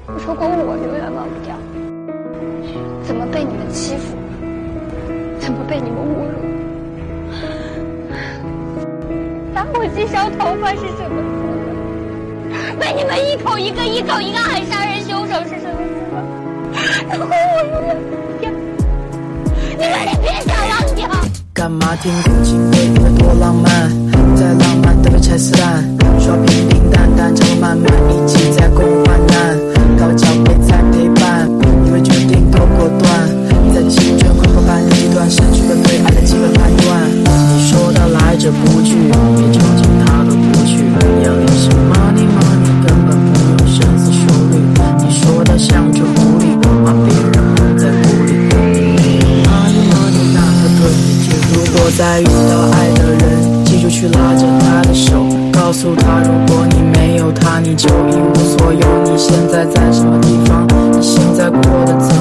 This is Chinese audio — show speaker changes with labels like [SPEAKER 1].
[SPEAKER 1] 如果我永远忘不掉，怎么被你们欺负，怎么被你们侮辱，打我几小头发是什么滋味？被你们一口一个喊杀人凶手是什么滋味？如果我永远忘不掉，你们也别想忘掉。
[SPEAKER 2] 干嘛听古今背后多浪漫，再浪漫都被拆撕烂，说平平淡淡长路漫漫，一起在共患难，高脚杯在陪伴，因为决定够果断，在青春快过半阶段，失去了对爱的基本判断。你说他来者不拒，别求情他都不去，要有什么 money 根本不用深思熟虑，你说他像只狐狸，把别人蒙在鼓里，money 那个对你就如果再遇到爱的人，记住去拉着他的手，告诉他如果你没有他你就一无所有，你现在在什么地方，你现在过得怎